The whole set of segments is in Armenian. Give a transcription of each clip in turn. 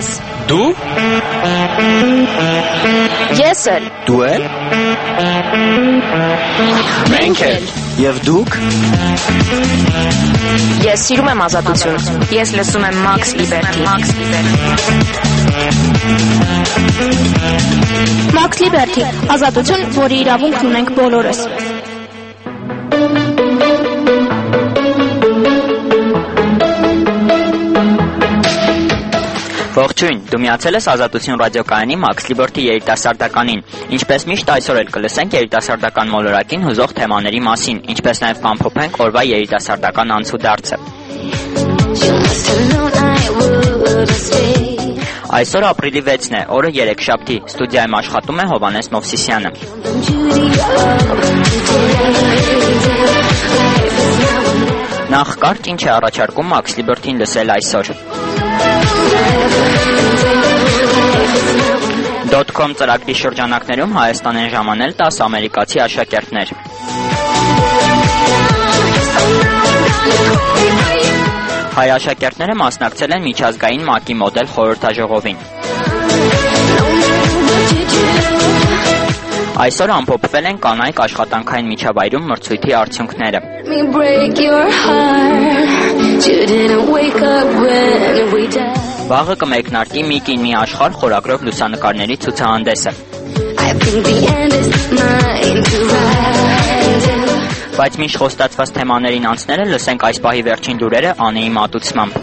Դու? Ես էլ։ Դու էլ? Մենք էլ։ Եվ դուք? Ես սիրում եմ ազատություն։ Ես լսում եմ Max Liberty։ Max Liberty, ազատություն, որի իրավունքն ունենք բոլորս։ Ողջույն, դու միացել ես Ազատություն ռադիոկայանի Max Liberty երիտասարդականին։ Ինչպես միշտ այսօր էլ կլսենք երիտասարդական մոլորակին հուզող թեմաների մասին, ինչպես նաև կամփոփենք օրվա երիտասարդական անցուդարձը։ Այսօր ապրիլի 6-ն է, օրը երեքշաբթի, ստուդիայում աշխատում է Հովհաննես Մովսիսյանը։ Նախ կարճ ինչ է առաջարկում Max Liberty-ին լսել այսօր։ .com ծրագրի շրջանակներում Հայաստան են ժամանել 10 ամերիկացի աշակերտներ։ Հայ աշակերտները մասնակցել են միջազգային ՄԱԿ-ի մոդել խորհրդաժողովին։ Այսօր ամփոփվել են կանայք աշխատանքային միջավայրում մրցույթի արդյունքները։ Վաղը կմեկնարկի «Մի կին մի աշխարհ» խորագրով լուսանկարների ցուցահանդեսը։ Բայց միշտ խոստացված թեմաներին անցնելը լսենք այս պահի վերջին լուրերը Անեի մատուցմամբ։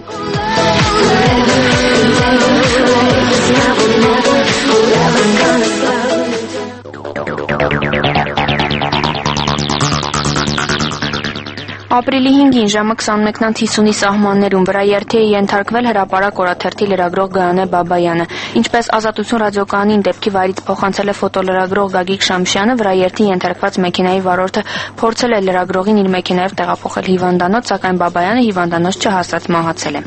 Ապրիլի 5-ին ժամը 21:50-ի սահմաններում վրա երթի է ենթարկվել հրապարակ օրաթերթի լրագրող Գայանե Բաբայանը։ Ինչպես Ազատություն ռադիոկայանին դեպքի վայրից փոխանցել է ֆոտոլրագրող Գագիկ Շամշյանը, վրա երթի ենթարկված մեքենայի վարորդը փորձել է լրագրողին իր մեքենայով տեղափոխել հիվանդանոց, սակայն Բաբայանը հիվանդանոց չհասած մահացել է։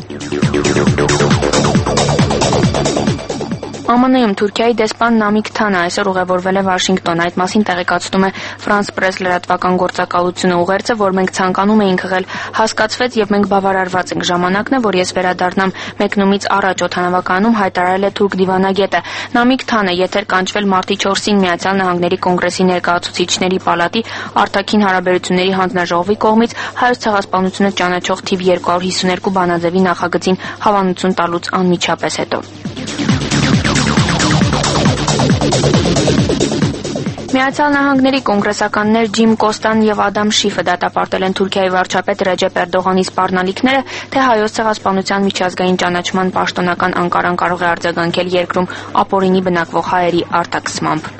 ԱՄՆ-ում Թուրքիայի դեսպան Նամիկ Թանը այսօր ուղևորվել է Վաշինգտոն։ Այդ մասին տեղեկացնում է France Press լրատվական գործակալությունը։ Ուղերձը, որ մենք ցանկանում էինք ղղել, հասկացվեց եւ մենք բավարարված ենք։ Ժամանակն է, որ ես վերադառնամ մեկնումից առաջ օդանավականում, հայտարարել է թուրք դիվանագետը։ Նամիկ Թանը եթեր կանչվել մարտի 4-ին Միացյալ Նահանգների կոնգրեսի ներկայացուցիչների պալատի արտաքին հարաբերությունների հանձնաժողովի կողմից հայոց ցեղասպանությունը ճանաչող թիվ 252 բանաձևի նախագծին հավանություն տալուց անմիջապես հետո։ Միացյալ Նահանգների կոնգրեսականներ Ջիմ Կոստան եւ Ադամ Շիֆը դատապարտել են Թուրքիայի վարչապետ Ռեջեփ Էրդողանի սպառնալիքները, թե հայոց ցեղասպանության միջազգային ճանաչման պաշտոնական Անկարան կարող է արձագանքել երկրում ապօրինի բնակվող հայերի արտաքսմամբ։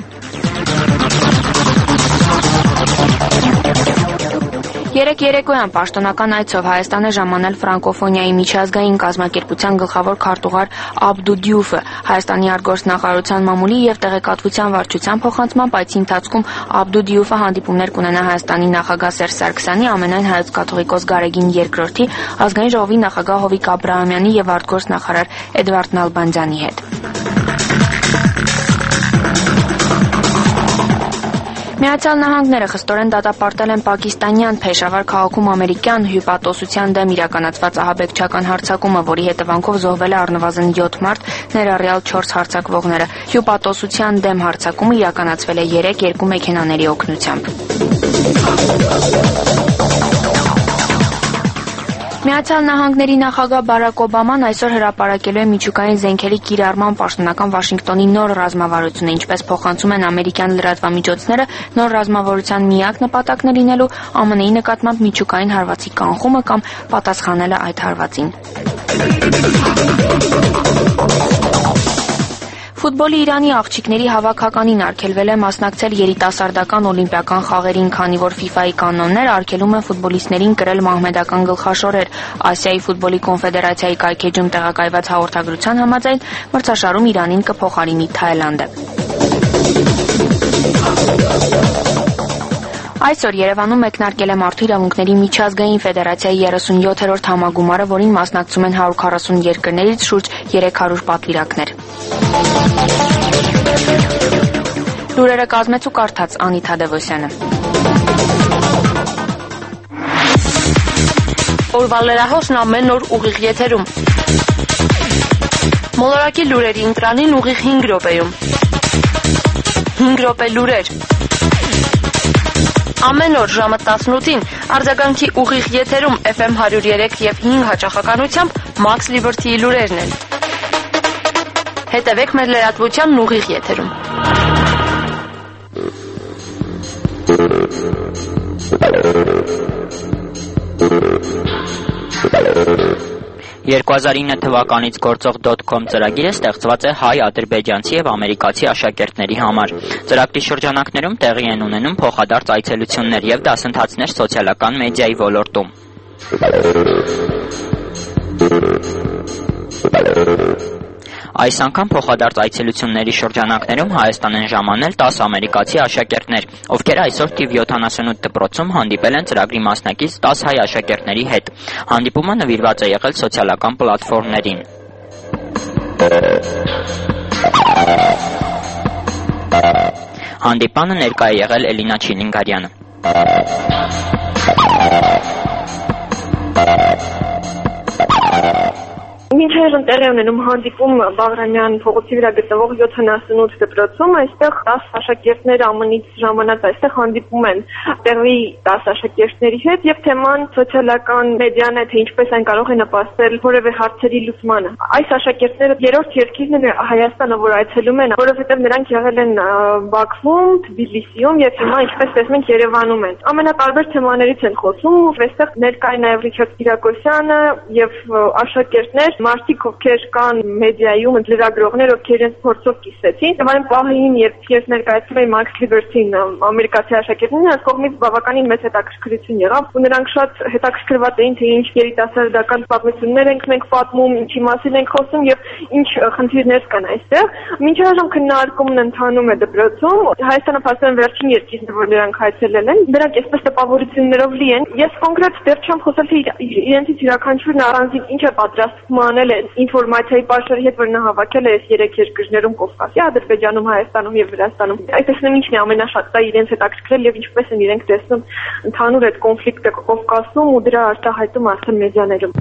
Երեկ երեկոյան պաշտոնական այցով Հայաստան է ժամանել ֆրանկոֆոնիայի միջազգային կազմակերպության գլխավոր քարտուղար Աբդու Դյուֆը։ Հայաստանի արտգործնախարարության մամուլի եւ տեղեկատվության վարչության փոխանցմամբ այցի ընթացքում Աբդու Դյուֆը հանդիպումներ կունենա Հայաստանի նախագահ Սերժ Սարգսյանի, ամենայն հայոց կաթողիկոս Գարեգին II, ազգային ժողովի նախագահ Հովիկ Աբրահամյանի եւ արտգործնախարար Էդվարդ Նալբանդյանի հետ։ Միացյալ Նահանգները խստորեն դատապարտել են պակիստանյան Փեշավար քաղաքում ամերիկյան հյուպատոսության դեմ իրականացված ահաբեկչական հարձակումը, որի հետևանքով զոհվել է առնվազն 7 մարդ, ներառյալ 4 հարձակվողները։ Հյուպատոսության դեմ հարձակումը իրականացվել է 2 մեքենաների օգնությամբ։ Միացյալ Նահանգների նախագահ Բարակ Օբաման այսօր հրապարակելու է միջուկային զենքերի կիրառման պաշտոնական Վաշինգտոնի նոր ռազմավարությունը, ինչպես փոխանցում են ամերիկյան լրատվամիջոցները, նոր ռազմավարության միակ նպատակն է լինելու ԱՄՆ-ի նկատմամբ միջուկային հարվածի կանխումը կամ պատասխանելը այդ հարվածին։ Ֆուտբոլի Իրանի աղջիկների հավաքականին արգելվել է մասնակցել երիտասարդական օլիմպիական խաղերին, քանի որ FIFA-ի կանոններ արգելում են ֆուտբոլիստներին կրել մահմեդական գլխաշորեր։ Ասիայի ֆուտբոլի կոնֆեդերացիայի կայքեջում տեղակայված հաղորդագրության համաձայն մրցաշարում Իրանին կփոխարինի Թայլանդը։ Այսօր Երևանում մեկնարկել է Մարդու իրավունքների միջազգային ֆեդերացիայի 37-րդ համագումարը, որին մասնակցում են 140 երկրներից շուրջ 300 պատվիրակներ։ Լուրերը կազմեց ու կարդաց Անի Թադևոսյանը։ Օրվա լրահոսն ամեն օր ուղիղ եթերում։ Մոլորակի լուրերի ընտրանին ուղիղ 5 րոպեում։ 5 րոպե լուրեր։ Ամեն օր ժամը 18-ին արձագանքի ուղիղ եթերում FM 103 եւ 5 հաճախականությամբ Max Liberty-ի լուրերն են։ Հետևեք մեր լրատվությանն ուղիղ եթերում։ 2009 թվականից գործող .com ծրագիրը ստեղծված է հայ, ադրբեջանցի եւ ամերիկացի աշակերտների համար։ Ծրագրի շրջանակներում տեղի են ունենում փոխադարձ այցելություններ եւ դասընթացներ սոցիալական մեդիայի ոլորտում։ Այս անգամ փոխադարձ այցելությունների շրջանակներում Հայաստան են ժամանել 10 ամերիկացի աշակերտներ, ովքեր այսօր թիվ 78 դպրոցում հանդիպել են ծրագրի մասնակից 10 հայ աշակերտների հետ։ Հանդիպումը նվիրված է եղել սոցիալական պլատֆորմներին։ Հանդիպանը ներկա է եղել Էլինա Չիլինգարյանը։ Մինչև տեղի ունենում հանդիպում Բաղրամյան փողոցի վրա գտնվող 78 դպրոցում, այստեղ 10 աշակերտներ ԱՄՆ-ից ժամանած այստեղ հանդիպում են տեղի 10 աշակերտների հետ եւ թեման սոցիալական մեդիան է, թե ինչպես այն կարող է նպաստել որևէ հարցերի լուծմանը։ Այս աշակերտները երրորդ երկիրն է Հայաստանը, որ այցելում են, որովհետեւ նրանք եղել են Բաքվում, Թբիլիսիում եւ հիմա ինչպես տեսնում ենք Երևանում են։ Ամենատարբեր թեմաներից են խոսում, այստեղ ներկա է նաեւ Ռիչարդ Կիրակոսյանը եւ աշակերտներ, մարդիկ, ովքեր կան մեդիայում, լրագրողներ, ովքեր իրենց փորձով կիսեցին։ Եվ այն պահին, երբ ներկայացել էի Max Liberty-ին ամերիկացի աշակերտներին, նրանց կողմից բավականին մեծ հետաքրքրություն եղավ, ու նրանք շատ հետաքրքրված էին, թե ինչ երիտասարդական պատմություններ ենք մենք պատմում, ինչի մասին ենք խոսում եւ ինչ խնդիրներ կան այստեղ։ Մինչ այժմ քննարկումն ընթանում է դպրոցում։ Հայաստանը փաստորեն վերջին երկիրն է, որ նրանք այցելել են։ Նրանք այսպես տպավորություններով լի են։ Ես կոնկրետ դեռ չեմ խոսել, թե իրենցից յուրաքանչյուրն առանձին ինչ է պատրաստվում անել ինֆորմացիայի պաշարի հետ, որ նա հավաքել է այս 3 երկրներում Կովկասի, Ադրբեջանում, Հայաստանում եւ Վրաստանում։ Այսինքն ինչն է ամենաշատ դա իրենց հետաքրքրել եւ ինչպես են իրենք տեսնում ընդհանուր այդ կոնֆլիկտը Կովկասում ու դրա արտահայտում արդեն մեդիաներում։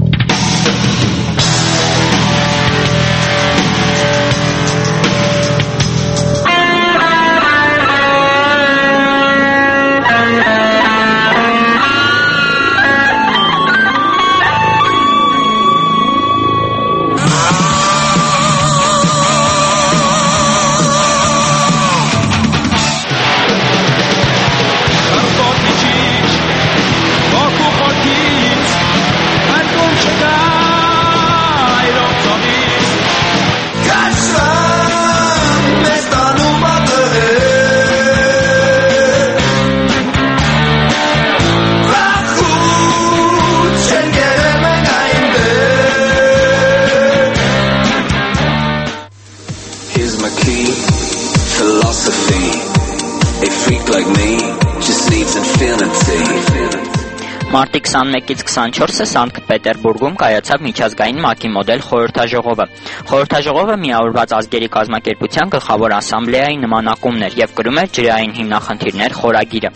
Մարտի 21-ից 24-ը Սանկտ Պետերբուրգում կայացավ միջազգային ՄԱԿ-ի մոդել խորհրդաժողովը։ Խորհրդաժողովը միավորված ազգերի կազմակերպության գլխավոր ասամբլեայի նմանակումն էր եւ կրում էր ջրային հիմնախնդիրներ խորագիրը։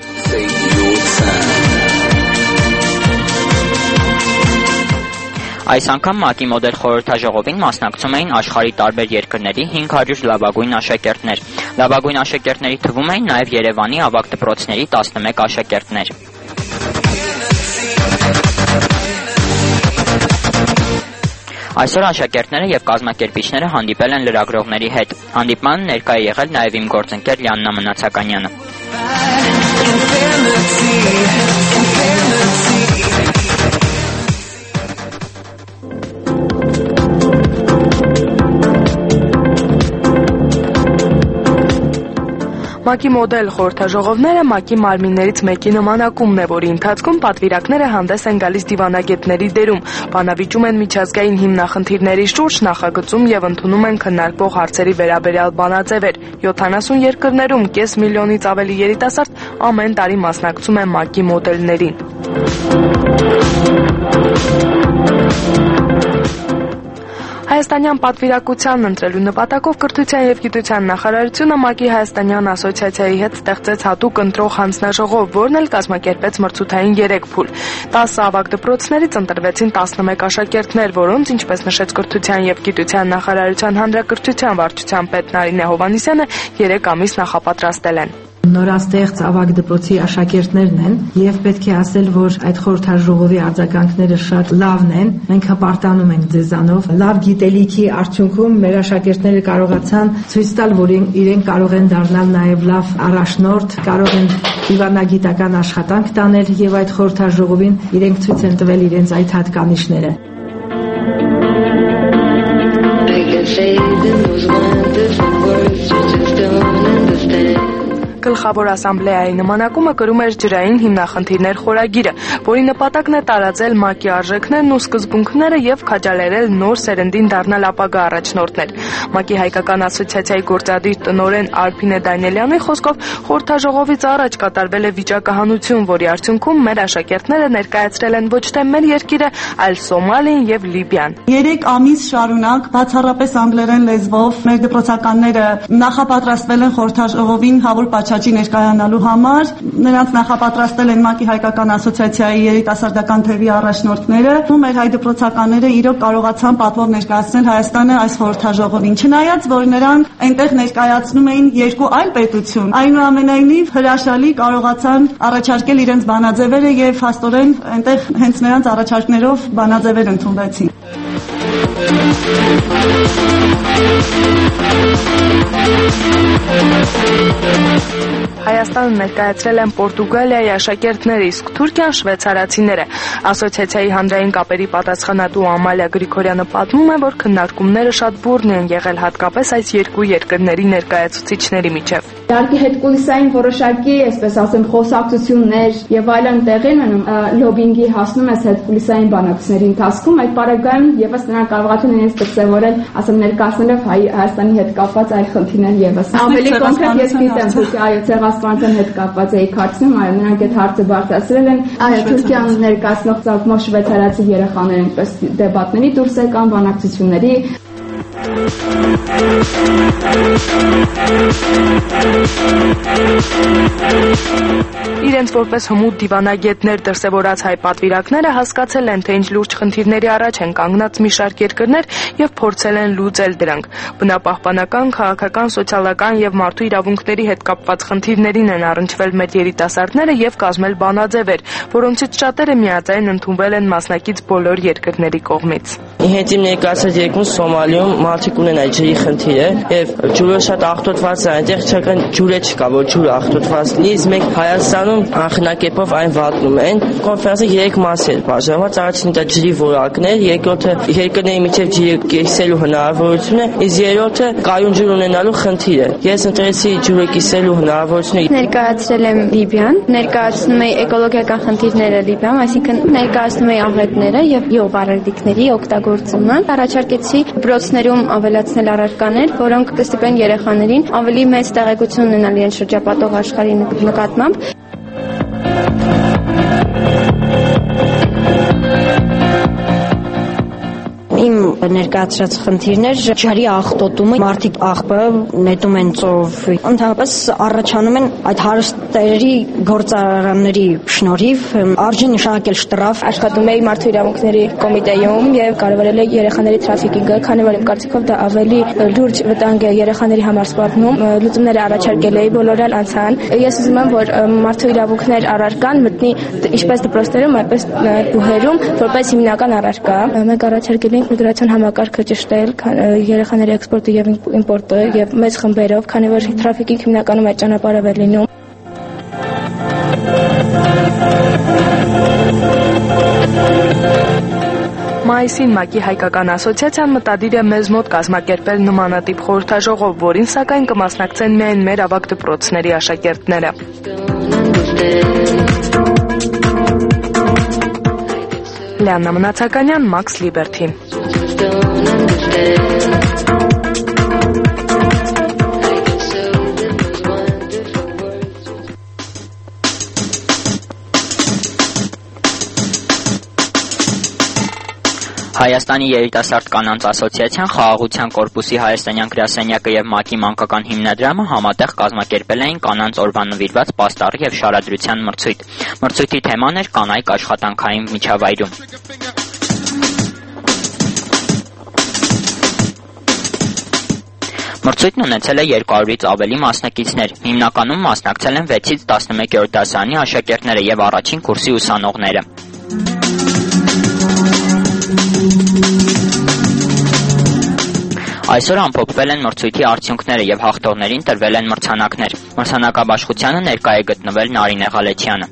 Այս անգամ ՄԱԿ-ի մոդել խորհրդաժողովին մասնակցում էին աշխարհի տարբեր երկրների 500 լավագույն աշակերտներ։ Լավագույն աշակերտների թվում էին նաև Երևանի ավագ դպրոցների 11 աշակերտներ։ Այսօր աշակերտները եւ կազմակերպիչները հանդիպել են լրագրողների հետ։ Հանդիպման ներկա է եղել նաեւ իմ գործընկեր Լիաննա Մնացականյանը։ ՄԱԿ-ի մոդել խորհրդաժողովները ՄԱԿ-ի մարմիններից մեկի նմանակումն է, որի ընթացքում պատվիրակները հանդես են գալիս դիվանագետների դերում, բանավիճում են միջազգային հիմնախնդիրների շուրջ, նախագծում եւ ընդունում են քննարկվող հարցերի վերաբերյալ բանաձևեր։ 70 երկրներում կես միլիոնից ավելի երիտասարդ ամեն տարի մասնակցում են ՄԱԿ-ի մոդելներին։ Հայաստանյան պատվիրակությանն ընտրելու նպատակով կրթության եւ գիտության նախարարությունը ՄԱԿ-ի Հայաստանյան ասոցիացիայի հետ ստեղծեց հատուկ ընտրող հանձնաժողով, որն էլ կազմակերպեց մրցութային 3 փուլ։ 10 ավագ դպրոցներից ընտրվեցին 11 աշակերտներ, որոնց, ինչպես նշեց կրթության եւ գիտության նախարարության հանրակրթության վարչության պետ Նարինե Հովհաննիսյանը, 3 ամիս նախապատրաստել են։ Նորաստեղծ ավագ դպրոցի աշակերտներն են եւ պետք է ասել, որ այդ խորհրդաժողովի արձագանքները շատ լավն են։ Մենք հպարտանում ենք ձեզանով։ Լավ գիտելիքի արդյունքում մեր աշակերտները կարողացան ցույց տալ, որ իրենք կարող են դառնալ նաեւ լավ առաջնորդ, կարող են դիվանագիտական աշխատանք տանել եւ այդ խորհրդաժողովին իրենք ցույց են տվել իրենց այդ հատկանիշները։ Գլխավոր ասամբլեայի նմանակումը կրում էր ջրային հիմնախնդիրներ խորագիրը, որի նպատակն է տարածել ՄԱԿ-ի արժեքներն ու սկզբունքները եւ քաջալերել նոր սերնդին դառնալ ապագա առաջնորդներ։ ՄԱԿ-ի հայկական ասոցիացիայի գործադիր տնօրեն Արփինե Դանիելյանի խոսքով խորհրդաժողովից առաջ կատարվել է վիճակահանություն, որի արդյունքում մեր աշակերտները ներկայացրել են ոչ թե մեր երկիրը, այլ Սոմալիան եւ Լիբիան։ 3 ամիս շարունակ բացառապես անգլերեն լեզվով մեր դպրոցականները նախապատրաստվել են խորհրդաժողովին հավուր պատշաճի ներկայանալու համար։ Նրանց նախապատրաստել են ՄԱԿ-ի հայկական ասոցիացիայի երիտասարդական թևի առաջնորդները։ Մեր հայ դպրոցականները իրոք կարողացան պատվով ներկայացնել Հայաստանը այս խորհրդաժողովին, չնայած որ նրանք այնտեղ ներկայացնում էին 2 այլ պետություն։ Այնուամենայնիվ հրաշալի կարողացան առաջարկել իրենց բանաձևերը եւ փաստորեն այնտեղ հենց նրանց առաջարկներով բանաձևեր ընդունվեցին։ Հայաստանը ներկայացրել են Պորտուգալիայի աշակերտները, իսկ Թուրքիան շվեյցարացիները։ Ասոցիացիայի հանրային կապերի պատասխանատու Ամալիա Գրիգորյանը պատմում է, որ քննարկումները շատ բուռն են եղել հատկապես այս երկու երկրների ներկայացուցիչների միջև։ Իհարկե հետկուլիսային որոշակի, այսպես ասեմ, խոսակցություններ եւ այլն տեղի են ունենում, լոբինգի հասնում է հետկուլիսային բանակցությունների ընթացքում, այդ պարագայում եւս նրանք կարողացան իրենց դրսեւորել, ասեմ, ներկայացնելով Հայաստանի հետ կապված այլ խնդիրներ եւս։ Ավելի կոնկրետ ես գիտեմ, որ այո, ցեղասպանության հետ կապված էի քարցնում, այո, նրանք այդ հարցը բարձրացրել են, այո, Թուրքիան ներկայացնող ցանկմով շվեյցարացի երեխաներ այնպես դեբատների դուրս եկան, բանակցությունների Իրենց որպես հմուտ դիվանագետներ դրսևորած հայ պատվիրակները հասկացել են, թե ինչ լուրջ խնդիրների առաջ են կանգնած մի շարք երկրներ եւ փորձել են լուծել դրանք։ Բնապահպանական, քաղաքական, սոցիալական եւ մարդու իրավունքների հետ կապված խնդիրներին են առնչվել մեր երիտասարդները եւ կազմել բանաձևեր, որոնցից շատերը միաձայն ընդունվել են մասնակից բոլոր երկրների կողմից։ Իհետ իմ ներկայացած երկրում Սոմալիում մարդիկ ունեն այդ ջրի խնդիրը եւ ջուրը շատ աղտոտված է, այնտեղ չկան ջուրը չկա, որ ջուրը աղտոտված լինի, իսկ մենք Հայաստանում անխնակեպով այն վատնում են։ Կոնֆերանսը 3 մասի էր բաժանված, առաջինը դա ջրի որակն էր, երկրորդը երկրների միջև ջրի կիսելու հնարավորությունը, իսկ երրորդը կայուն ջուր ունենալու խնդիրը։ Ես ընտրեցի ջուրը կիսելու հնարավորությունը։ Ներկայացրել եմ Լիբիան, ներկայացնում եմ էկոլոգիական խնդիրները Լիբիայում, այսինքն ներկայացնում եմ աղետները եւ յուղբարերդիկների օգտագործումը։ Առաջարկեցի դպրոցներում ավելացնել առարկաներ, որոնք կստիպեն երեխաներին ավելի մեծ տեղեկություն ունենալ իրենց շրջապատող աշխարհի նկատմամբ։ Իմ ներկայացրած խնդիրներ ջրի աղտոտումը, մարդիկ աղբը նետում են ծով, ընդհանրապես առաջանում են այդ հարստերի գործարանների շնորհիվ արժի նշանակել շտրաֆ։ Աշխատում էի մարդու իրավունքների կոմիտեում եւ կարևորել եմ երեխաների թրաֆիքինգը, քանի որ իմ կարծիքով դա ավելի լուրջ վտանգ է երեխաների համար սպառնում։ Լուծումները առաջարկել էի, բոլորը անցան։ Ես ուզում եմ, որ մարդու իրավունքներ առարկան մտնի ինչպես դպրոցներում, այնպես բուհերում, որպես հիմնական առարկա։ Մենք առաջարկել ենք միգրացիոն համակարգը ճշտել երեխաների էքսպորտը եւ իմպորտը եւ մեծ խմբերով, քանի որ թրաֆիքինգ հիմնականում այդ ճանապարհով է լինում։ Մայիսին ՄԱԿ-ի հայկական ասոցիացիան մտադիր է մեզ մոտ կազմակերպել նմանատիպ խորհրդաժողով, որին սակայն կմասնակցեն միայն մեր ավագ դպրոցների աշակերտները։ Լիաննա Մնացականյան, Max Liberty։ Հայաստանի երիտասարդ կանանց ասոցիացիան, Խաղաղության կորպուսի հայաստանյան գրասենյակը եւ ՄԱԿ-ի մանկական հիմնադրամը համատեղ կազմակերպել էին կանանց օրվան նվիրված պաստառ եւ շարադրության մրցույթ։ Մրցույթի թեման էր կանայք աշխատանքային միջավայրում։ Մրցույթն ունեցել է 200-ից ավելի մասնակիցներ։ Հիմնականում մասնակցել են 6-ից 11-րդ դասարանի աշակերտները եւ առաջին կուրսի ուսանողները։ Այսօր ամփոփվել են մրցույթի արդյունքները եւ հաղթողներին տրվել են մրցանակներ։ Մրցանակաբաշխությանը ներկա է գտնվել Նարինե Ղալեչյանը։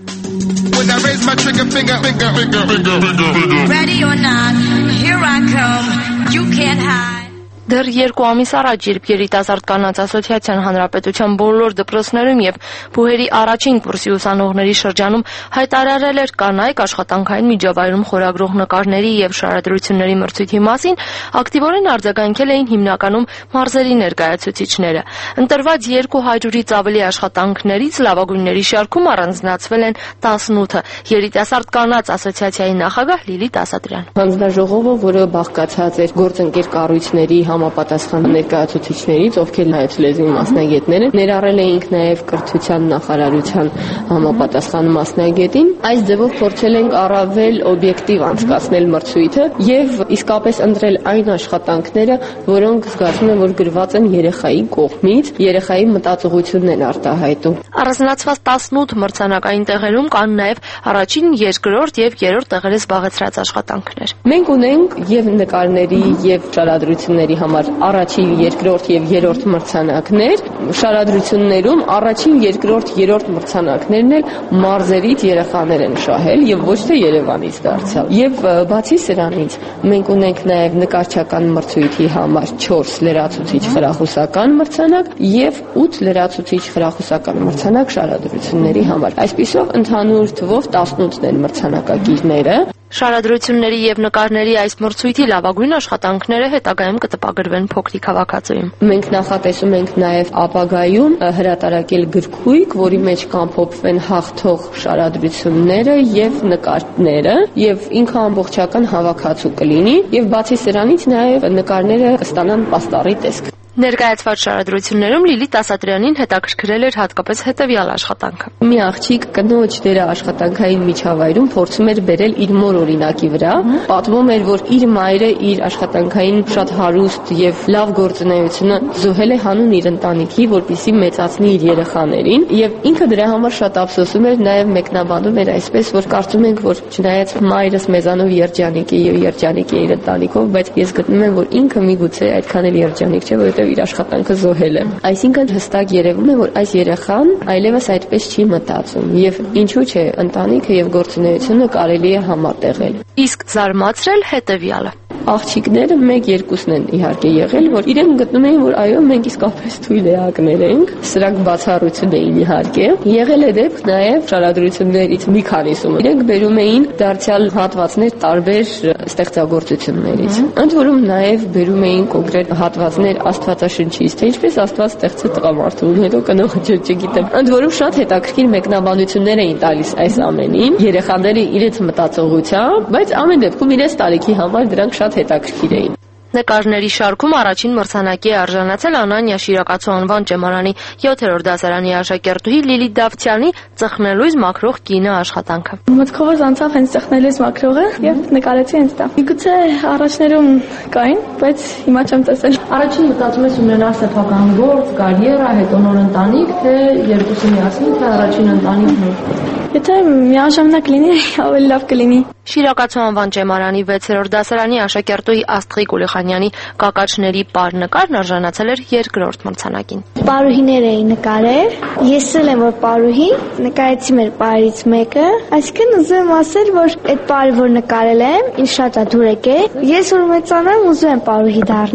Դեռ 2 ամիս առաջ, երբ երիտասարդ կանանց ասոցիացիան հանրապետության բոլոր դպրոցներում եւ բուհերի առաջին կուրսի ուսանողների շրջանում հայտարարել էր կանայք աշխատանքային միջավայրում խորագրող նկարների եւ շարադրությունների մրցույթի մասին, ակտիվորեն արձագանքել էին հիմնականում մարզերի ներկայացուցիչները։ Ընտրված 200-ից ավելի աշխատանքներից լավագույնների շարքում առանձնացվել են 18-ը։ Երիտասարդ կանանց ասոցիացիայի նախագահ Լիլիթ Ասատրյան։ Հանձնաժողովը, որը բաղկացած էր գործընկեր կառույցների համապատասխան ներկայացուցիչներից, ովքեր հայոց լեզվի մասնագետներ են, ներառել էինք նաև կրթության նախարարության համապատասխան մասնագետին։ Այս ձևով փորձել ենք առավել օբյեկտիվ անցկացնել մրցույթը եւ իսկապես ընտրել այն աշխատանքները, որոնք զգացում եմ, որ գրված են երեխայի կողմից, երեխայի մտածողությունն են արտահայտում։ Առանձնացված 18 մրցանակային տեղերում կան նաև առաջին, երկրորդ եւ երրորդ տեղերը զբաղեցրած աշխատանքներ։ Մենք ունենք եւ նկարների եւ շարադրությունների համար առաջին, երկրորդ եւ երրորդ մրցանակներ, շարադրություններում առաջին, երկրորդ, երրորդ մրցանակներն էլ մարզերից երեխաներ են շահել եւ ոչ թե Երևանից դարձյալ։ Եվ բացի սրանից մենք ունենք նաեւ նկարչական մրցույթի համար 4 լրացուցիչ խրախուսական մրցանակ եւ 8 լրացուցիչ խրախուսական մրցանակ շարադրությունների համար։ Այսպիսով ընդհանուր թվով 18-ն են մրցանակակիրները։ Շարադրությունների եւ նկարների այս մրցույթի լավագույն աշխատանքները հետագայում կտպագրվեն փոքրիկ հավաքածուում։ Մենք նախատեսում ենք նաեւ ապագայում հրատարակել գրքույկ, որի մեջ կամփոփվեն հաղթող շարադրությունները եւ նկարները, եւ ինքը ամբողջական հավաքածու կլինի, եւ բացի սրանից նաեւ նկարները կստանան պաստառի տեսք։ Ներկայացված շարադրություններում Լիլիթ Ասատրյանին հետաքրքրել էր հատկապես հետևյալ աշխատանքը։ Մի աղջիկ կնոջ դերը աշխատանքային միջավայրում փորձում էր բերել իր մոր օրինակի վրա, պատմում էր, որ իր մայրը իր աշխատանքային շատ հարուստ եւ լավ գործունեությունը զոհել է հանուն իր ընտանիքի, որպեսզի մեծացնի իր երեխաներին, եւ ինքը դրա համար շատ ափսոսում էր, նաեւ մեկնաբանում էր այսպես, որ կարծում ենք, որ չնայած մայրս մեզանով երջանիկ է եւ երջանիկ է իր ընտանիքով, բայց ես գտնում եմ, որ ինքը միգուցե այդքան էլ երջանիկ չէ, որովհետեւ իր աշխատանքը զոհել է։ Այսինքն հստակ երևում է, որ այս երեխան այլևս այդպես չի մտածում եւ ինչու՞ չէ ընտանիքը եւ գործունեությունը կարելի է համատեղել։ Իսկ զարմացրել հետեւյալը։ Աղջիկները 1-2-ն են իհարկե եղել, որ իրենք գտնում էին, որ այո, մենք իսկապես թույլ էակներ ենք, սրանք բացառություն էին իհարկե։ Եղել է դեպք նաև շարադրություններից մի քանիսում իրենք բերում էին դարձյալ հատվածներ տարբեր ստեղծագործություններից։ Ընդ որում նաև բերում էին կոնկրետ հատվածներ Աստվածաշնչից, թե ինչպես Աստված ստեղծեց տղամարդուն, հետո կնոջը չգիտեմ։ Ընդ որում շատ հետաքրքիր մեկնաբանություններ էին տալիս այս ամենին, երեխաները իրենց մտածողությամբ, բայց ամեն դեպքում իրենց տարիքի համար դրանք շատ հետաքրքիր էին։ Նկարների շարքում առաջին մրցանակի արժանացել Անանյա Շիրակացու անվան ճեմարանի 7-րդ դասարանի աշակերտուհի Լիլիթ Դավթյանի «Ծխնելույզ մաքրող կինը» աշխատանքը։ Մտքովս անցավ հենց ծխնելույզ մաքրողը եւ նկարեցի հենց դա։ Միգուցե առաջներում կային, բայց հիմա չեմ տեսել։ Առաջին մտածում ես ունենալ սեփական գործ, կարիերա, հետո նոր ընտանիք, թե երկուսը միասին, թե առաջին ընտանիքն է։ Եթե միաժամանակ լինի, ավելի լավ կլինի։ Շիրակացու անվան ճեմարանի 6-րդ դասարանի աշակերտուհի Աստղիկ Ուլիխանյանի «Կակաչների պար» նկարն արժանացել էր 2-րդ մրցանակին։ Պարուհիներ էի նկարել։ Ես էլ եմ որ պարուհի, նկարեցի մեր պարից մեկը, այսինքն ուզում եմ ասել, որ այդ պարը որ նկարել եմ, ինձ շատ է դուր եկել։ Ես որ մեծանամ, ուզում եմ պարուհի դառնալ։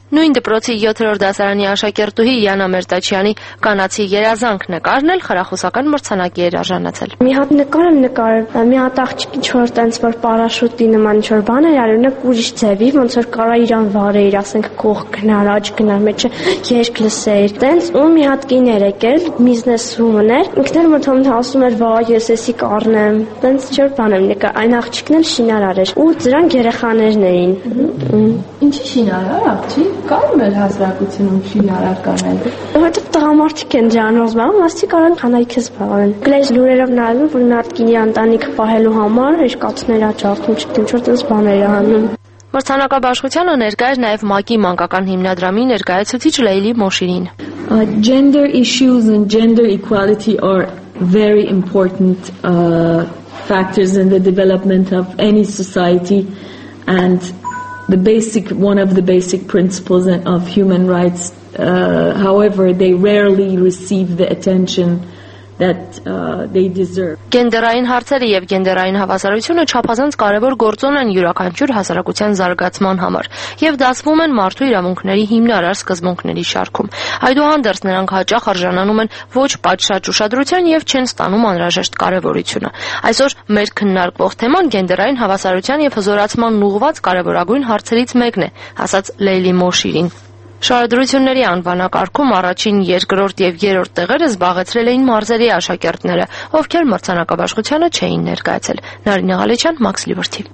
Նույն դպրոցի 7-րդ դասարանի աշակերտուհի Յանա Մերտաչյանի կանացի երազանք նկարն էլ խրախուսական մրցանակի էր արժանացել։ Մի հատ նկար եմ նկարել, մի հատ աղջիկի ինչ-որ տենց որ պարաշուտի նման ինչ-որ բան էր արել, ուրիշ ձևի, ոնց որ կարա իրան վարեիր, ասենք կող գնար, աջ գնար, մեջը երգ լսեիր։ Տենց ու մի հատ կին էր եկել, բիզնես woman էր, ինքն էլ մտածում ասում էր, «Վայ, ես էսի կառնեմ»։ Տենց ինչ-որ բան եմ նկար, այն աղջիկն էլ շինարար էր ու դրանք երեխաներն էին։ Ինչի շինարար աղջիկ։ Կարում էր հասարակությունում շինարար կանել։ Որովհետև տղամարդիկ են դրանով զբաղվում, ասի կարան խանայքը զբաղեն։ Գլեյզ լուրերով նայում, որ նա կինի ընտանիք պահելու համար երկաթներ աճառնում, չգիտեմ, ինչ-որ տես բաներ անում։ Մրցանակաբաշխությանը ներկա էր նաև ՄԱԿ-ի մանկական հիմնադրամի ներկայացուցիչ Լեյլի Մոշիրին։ Gender issues and gender equality are very important factors in the development of any society and one of the basic principles of human rights. However, they rarely receive the attention that they deserve. Գենդերային հարցերը եւ գենդերային հավասարությունը չափազանց կարևոր գործոն են յուրաքանչյուր հասարակության զարգացման համար եւ դասվում են մարդու իրավունքների հիմնարար սկզբունքների շարքում։ Այդուհանդերձ նրանք հաճախ արժանանում են ոչ պատշաճ ուշադրության եւ չեն ստանում անհրաժեշտ կարևորությունը։ Այսօր մեր քննարկվող թեման գենդերային հավասարության եւ հզորացման ուղղված կարևորագույն հարցերից մեկն է, ասաց Լեյլի Մոշիրին։ Շարադրությունների անվանակարգում առաջին, երկրորդ եւ երրորդ տեղերը զբաղեցրել էին մարզերի աշակերտները, ովքեր մրցանակաբաշխությանը չէին ներկայացել։ Նարինե Ղալեչյան, Մաքս Լիբերթի։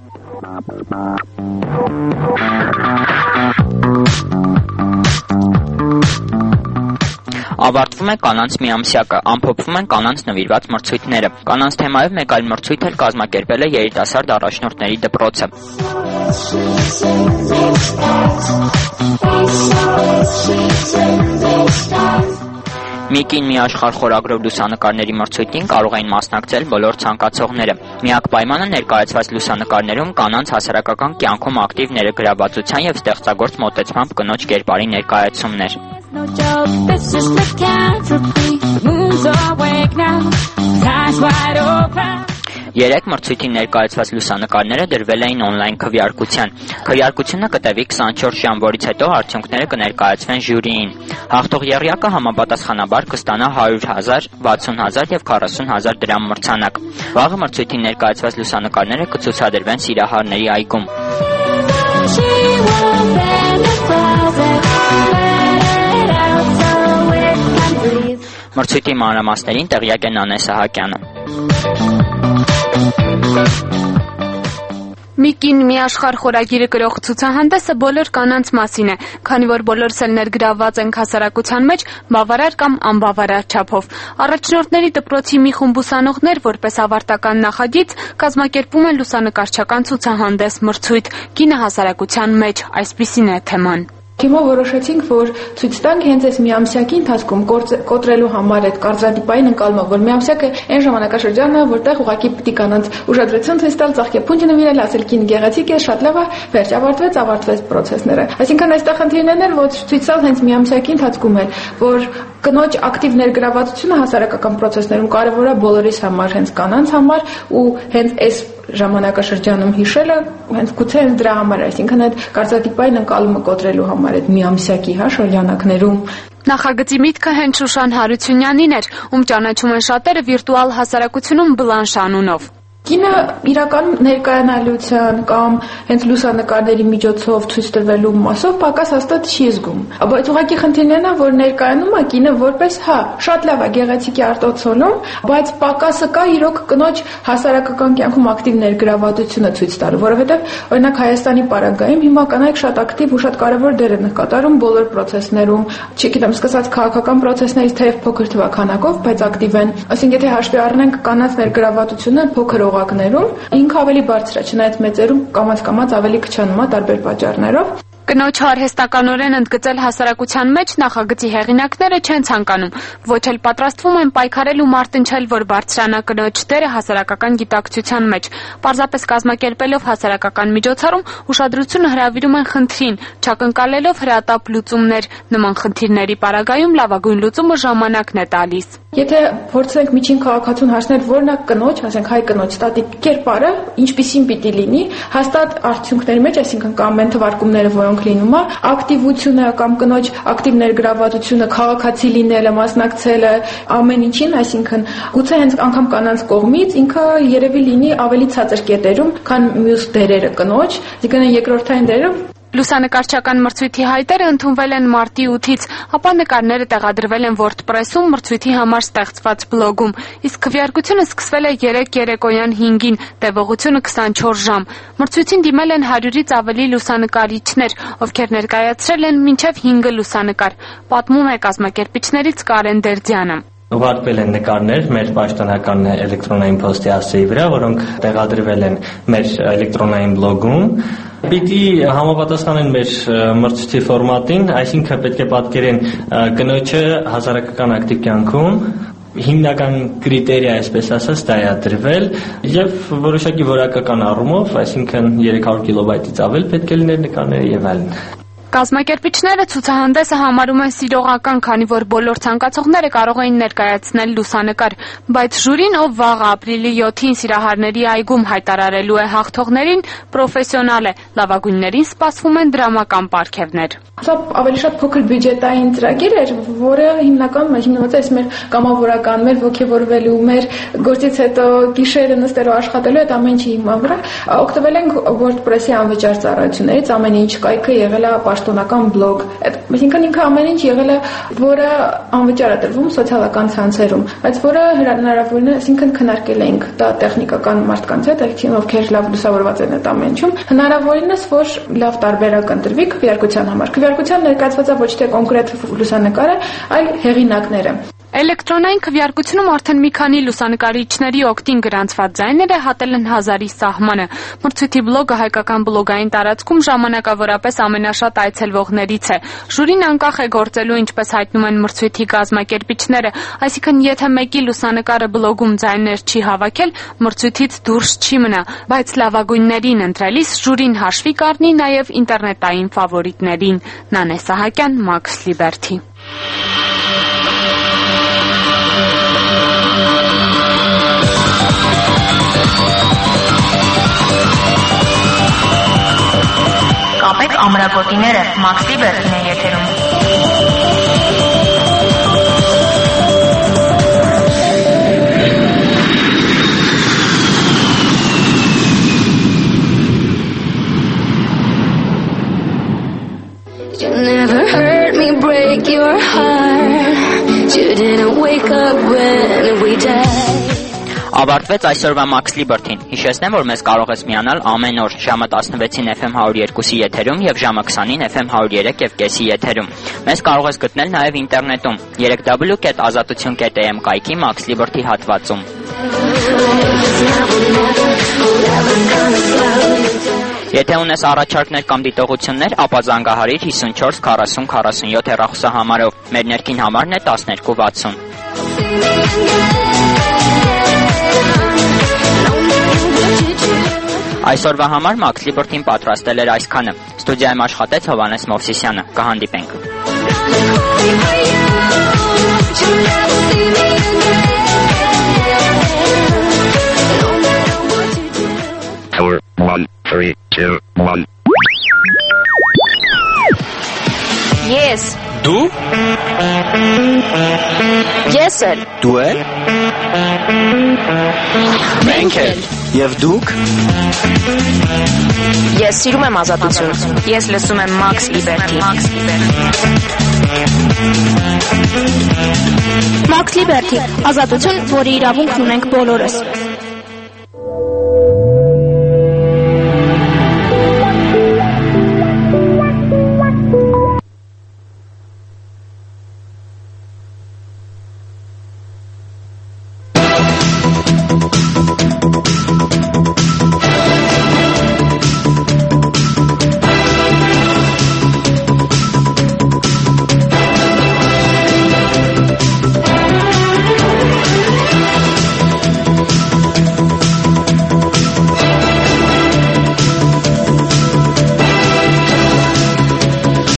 Ավարտվում է կանանց միամսյակը, ամփոփվում են կանանց նվիրված մրցույթները։ Կանանց թեմայով մեկ այլ մրցույթ էլ կազմակերպել է երիտասարդ առաջնորդների դպրոցը։ Միկին մի աշխարհ խորագրով լուսանկարների մրցույթին կարող էին մասնակցել բոլոր ցանկացողները։ Միակ պայմանը ներկայացված լուսանկարներում կանանց հասարակական կյանքում ակտիվ ներգրավվածության եւ ստեղծագործ մոտեցմամբ կնոջ կերպարի ներկայացումն էր։ Երեք մրցույթին ներկայացված լուսանկարները դրվել էին on-line քվեարկության։ Քվեարկությունը կտևի 24 ժամ, որից հետո արդյունքները կներկայացվեն ժյուրիին։ Հաղթող եռյակը համապատասխանաբար կստանա 100,000, 60,000 եւ 40,000 դրամ մրցանակ։ Վաղը մրցույթին ներկայացված լուսանկարները կցուցադրվեն Սիրահարների այգում։ Մրցույթի մանրամասներին տեղյակ է Նանե Սահակյանը։ Միկին մի աշխարհ խորագիրը գրող ցուցահանդեսը բոլոր կանանց մասին է, քանի որ բոլորս էլ ներգրավված ենք հասարակության մեջ բավարար կամ անբավարար չափով։ Առաջնորդների դպրոցի մի խումբ ուսանողներ որպես ավարտական նախագիծ կազմակերպում են լուսանկարչական ցուցահանդես մրցույթ կինը հասարակության մեջ, այսպիսին է թեման։ Հիմա որոշեցինք, որ ցույց տանք հենց այս միամսյակի ընթացքում կոտրելու համար այդ կարծրատիպային ընկալումը, որ միամսյակը այն ժամանակաշրջանն է, որտեղ ուղղակի պիտի կանանց ուշադրություն ցույց տալ, ծաղկեփունջ նվիրել, ասել կին գեղեցիկ է, շատ լավ է, վերջ ավարտվեց process-ները։ Այսինքն այստեղ խնդիրներն են, որ ցույց տալ հենց միամսյակի ընթացքում է, որ կնոջ ակտիվ ներգրավվածությունը հասարակական process-ներում կարևոր է բոլորիս համար, հենց կանանց համար ու հենց այս ժամանակաշրջանում հիշելը հենց գուցե հենց դրա համար է, այսինքն այդ կարծրատիպային ընկալումը կոտրելու համար այդ միամսյակի շրջանակներում։ Նախագծի միտքը հենց Շուշան Հարությունյանին էր, ում ճանաչում են շատերը վիրտուալ հասարակությունում Բլանշ անունով։ Կինը իրականում ներկայանալության կամ հենց լուսանկարների միջոցով ցույց տրվելու մասով պակաս հաստատ չի զգում։ Բայց ուղղակի խնդիրն է, որ ներկայանում է կինը որպես շատ լավ է գեղեցիկ է արտոցոլում, բայց պակասը կա իրոք կնոջ հասարակական կյանքում ակտիվ ներգրավվածությունը ցույց տալու, որովհետև օրինակ Հայաստանի պարագայում հիմա կանայք շատ ակտիվ ու շատ կարևոր դեր են կատարում բոլոր process-ներում, չգիտեմ, սկսած քաղաքական process-ներից թեև փոքր թվականակով, բայց ակտիվ են։ Այսինքն եթե հաշվի առնենք կանանց ներգրավվածությունը փոքր օղակներում ինքը ավելի բարձր է, չնայած մեծերում կամաց ավելի քչանում է տարբեր պատճառներով։ Կնոջ արհեստականորեն ընդգծել հասարակության մեջ նախագծի հեղինակները չեն ցանկանում, ոչ էլ պատրաստվում են պայքարել ու մարտնչել, որ բարձրանա կնոջ դերը հասարակական գիտակցության մեջ։ Պարզապես կազմակերպելով հասարակական միջոցառում ուշադրությունը հրավիրում են խնդրին, չակնկալելով հրատապ լուծումներ։ Նման խնդիրների պարագայում լավագույն լուծումը ժամանակն է տալիս։ Եթե փորձենք միջին քաղաքացուն հասնել, որն է կնոջ, ասենք հայ կնոջ ստատիկ կերպարը, ինչպիսին պիտի լինի, հաստատ արդյունքների մեջ, այսինքն կամ այն թվարկումները, որոնք որոնք լինում է ակտիվությունը կամ կնոջ ակտիվ ներգրավվածությունը, քաղաքացի լինելը, մասնակցելը ամեն ինչին, այսինքն գուցե հենց անգամ կանանց կողմից ինքը երևի լինի ավելի ցածր կետերում, քան մյուս դերերը կնոջ, այսինքն երկրորդային դերերում Լուսանկարչական մրցույթի հայտերը ընդունվել են մարտի 8-ից, ապա նկարները տեղադրվել են WordPress-ում մրցույթի համար ստեղծված բլոգում, իսկ քվեարկությունը սկսվել է 3 երեկոյան 5-ին, տևողությունը 24 ժամ։ Մրցույթին դիմել են 100-ից ավելի լուսանկարիչներ, ովքեր ներկայացրել են մինչև 5 լուսանկար, պատմում է կազմակերպիչներից Կարեն Դերձյանը։ Ուղարկվել են նկարներ մեր պաշտոնական էլեկտրոնային փոստի հասցեի վրա, որոնք տեղադրվել են մեր էլեկտրոնային բլոգում։ Պիտի համապատասխանեն մեր մրցույթի ֆորմատին, այսինքն պետք է պատկերեն կնոջը հասարակական ակտիվ կյանքում, հիմնական կրիտերիա, այսպես ասած, դա է դրվել եւ որոշակի որակական առումով, այսինքն 300 կիլոբայթից ավել պետք է լիներ նկարները եւ այլն։ Կազմակերպիչները ցուցահանդեսը համարում են սիրողական, քանի որ բոլոր ցանկացողները կարող էին ներկայացնել լուսանկար, բայց ժյուրին, ով վաղ ապրիլի 7-ին Սիրահարների այգում հայտարարելու է հաղթողներին, պրոֆեսիոնալ է, լավագույններին սպասվում են դրամական պարգևներ։ Սա ավելի շատ փոքր բյուջետային ծրագիր էր, որը հիմնականում հիմնված է մեր կամավորական, մեր ոգևորվելու, մեր գործից հետո գիշերը նստելու աշխատելու այդ ամեն ինչի հիման վրա օգտվել ենք WordPress-ի անվճար ծառայություններից, ամեն ինչ կայքը եղել է պաշտոնական բլոգ, այսինքն ինքը ամեն ինչ եղել է, որը անվճար է տրվում սոցիալական ցանցերում, բայց որը հնարավորին է, այսինքն քննարկել ենք դա տեխնիկական մարդկանց հետ, այսինքն ովքեր լավ լուսավորված են այդ ամեն ինչում, հնարավորինս որ լավ տարբերակ ընտրվի քվեարկության համար։ Քվեարկության ներկայացված է ոչ թե կոնկրետ լուսանկարը, այլ հեղինակները։ Էլեկտրոնային քվեարկությունում արդեն մի քանի լուսանկարիչների օգտին գրանցված ձայները հատել են 1000-ի սահմանը։ Մրցույթի բլոգը հայկական բլոգային տարածքում ժամանակավորապես ամենաշատ այցելվողներից է։ Ժյուրին անկախ է գործելու, ինչպես հայտնում են մրցույթի կազմակերպիչները, այսինքն եթե մեկի լուսանկարը բլոգում ձայներ չի հավաքել, մրցույթից դուրս չի մնա, բայց լավագույններին ընտրելիս ժյուրին հաշվի կառնի նաև ինտերնետային ֆավորիտներին։ Նանե Սահակյան, Max Liberty։ Կապեք ամրապոտիները, Max Liberty-ն է եթերում։ You never heard me break your heart. You didn't wake up when we died. Ավարտվեց այսօրվա Max Liberty-ն։ Հիշեցնեմ, որ մեզ կարող ես միանալ ամեն օր ժամը 16-ին FM 102-ի եթերում եւ ժամը 20-ին FM 103.5-ի եթերում։ Մեզ կարող ես գտնել նաեւ ինտերնետում www.azatutun.am կայքի Max Liberty հատվածում։ Եթե ունես առաջարկներ կամ դիտողություններ, ապա զանգահարիր 54 40 47 հեռախոսահամարով։ Մեր ներքին համարն է 1260։ Այսօրվա համար Max Liberty-ն պատրաստել էր այսքանը։ Ստուդիայում աշխատեց Հովհաննես Մովսիսյանը։ Կհանդիպենք։ Four, 1, 3, 2, 1. Yes. Դու? Ես էլ։ Դու էլ։ Մենք էլ։ Եվ դուք։ Ես սիրում եմ ազատություն։ Ես լսում եմ Max Liberty։ Max Liberty, ազատություն, որի իրավունքն ունենք բոլորս։